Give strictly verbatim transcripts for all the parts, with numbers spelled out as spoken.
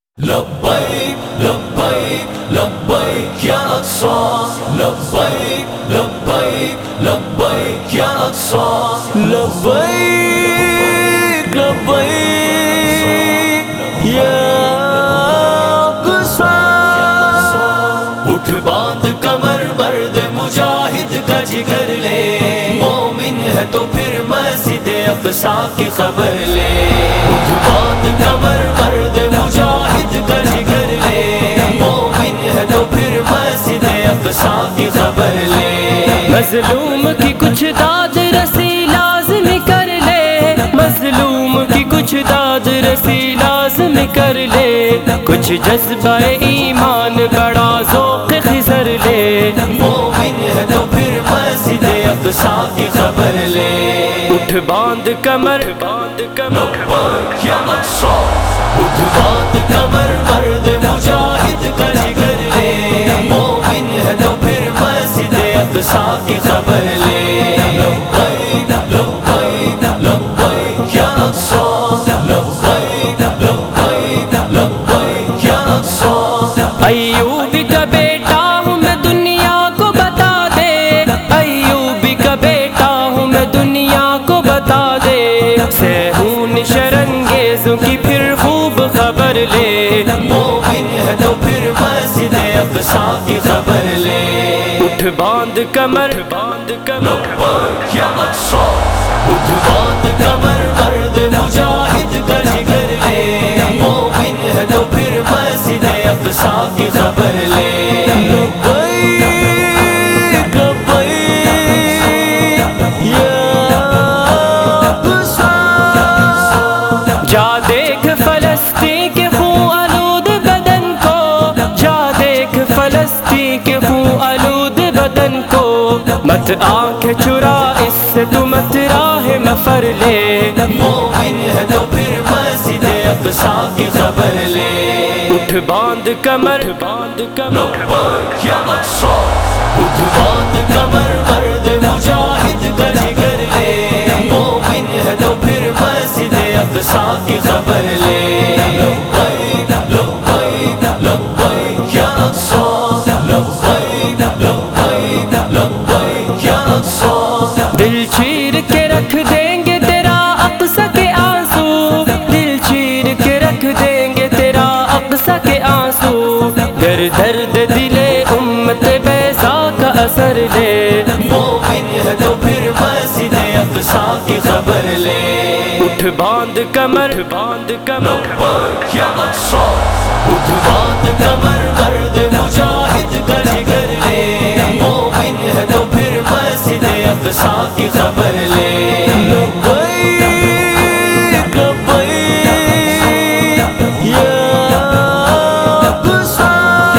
لبیک لبیک لبیک یا اقصی لبیک لبیک لبیک یا اقصی لبیک لبیک یا اقصی اٹھ باندھ کمر مرد مجاہد کا جگر لے مومن ہے تو پھر مسجد اقصی کی خبر لے اٹھ باندھ کمر مرد مجاہد کا جگر لے مومن ہے تو پھر مسجد اقصی کی خبر لے مظلوم کی کچھ داد رسی لازم کر لے مظلوم کی کچھ داد رسی لازم کر لے کچھ جذبہ ایمان بڑا ذوق خضر لے مومن ہے تو پھر مسجد اقصی کی خبر لے اٹھ باندھ کمر باندھ کمر لبیک یا اقصی اٹھ باندھ کمر مرد مجاہد کا جگر لے مومن ہے تو پھر مسجد اقصی کی خبر لے لبیک لبیک لبیک یا اقصی لبیک لبیک لبیک یا اقصی ایوب کا بیٹا ہوں میں دنیا کو بتا دے ایوب کا بیٹا ہوں میں دنیا کو بتا دے سہون شرنگیزوں کی پھر خوب خبر لے مومن ہے تو پھر مسجد اقصی کی خبر لے اٹھ باندھ کمر باندھ کمر لبیک یا اقصی اٹھ باندھ کمر مرد مجاہد کا جگر لے مومن ہے تو پھر مسجد اقصی کی خبر لے لبیک لبیک یا اقصی جا دیکھ فلسطین کے خون آلود بدن کو جا دیکھ فلسطین کے خون آلود بدن کو مت آنکھ چرا اس سے تو مت راہ مفر لے مومن ہے تو پھر مسجد اقصی کی خبر لے اٹھ باندھ کمر باندھ کمر لبیک یا اقصی اٹھ باندھ کمر مرد مجاہد کا جگر لے مومن ہے تو پھر مسجد اقصی کی خبر لے لبیک لبیک لبیک یا اقصی لبیک لبیک لبیک یا اقصی دل چیر کے رکھ دیں گے تیرا اقصی کے آنسو دل چیر کے رکھ دیں گے تیرا اقصی کے آنسو گر درد دل امت بیضا کا اثر لے مومن ہے تو پھر مسجد اقصی کی خبر لے اٹھ باندھ کمر باندھ کمر لبیک یا اقصی اٹھ باندھ کمر مرد مجاہد کا جگر لے مومن ہے تو پھر مسجد اقصی کی خبر لے لبیک لبیک یا اقصی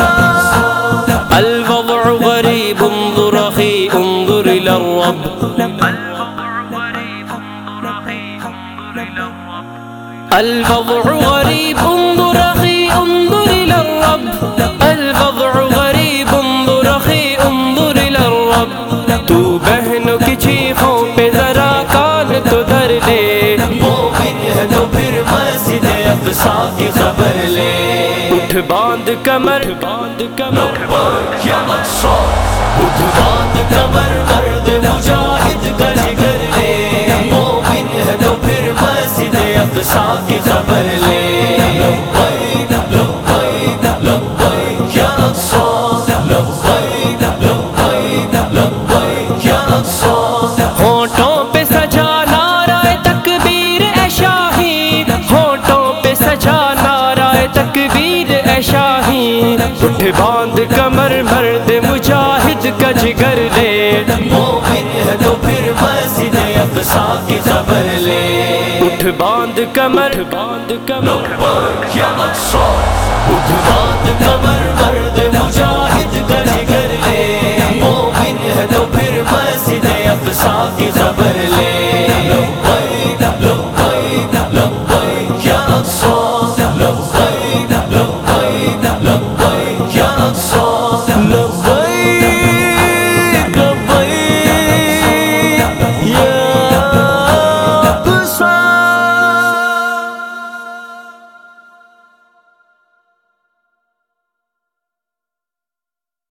الوضع غریب انظر اخی انظر الى الرب الوضع غریب انظر اخی انظر الى الرب الوضع غریب انظر اخی انظر الى الرب تو بہنوں کی چیخوں پہ ذرا کان تو دھر لے مومن ہے تو پھر مسجد اقصی کی خبر لے اٹھ باندھ کمر باندھ کمر لبیک یا اقصی اٹھ باندھ کمر مرد مجاہد کا جگر لے مومن ہے تو پھر مسجد اقصی کی خبر لے لبیک لبیک لبیک یا اقصی لبیک لبیک لبیک یا اقصی ہونٹوں پہ سجا نعرہ تکبیر اے شاہی ہونٹوں پہ سجا نعرہ تکبیر اے شاہی اٹھ باندھ کمر مرد مجاہد کا جگر لے مومن ہے تو پھر مسجد اقصی کی خبر لے اٹھ باندھ کمر باندھ کمر لبیک یا اقصی اٹھ باندھ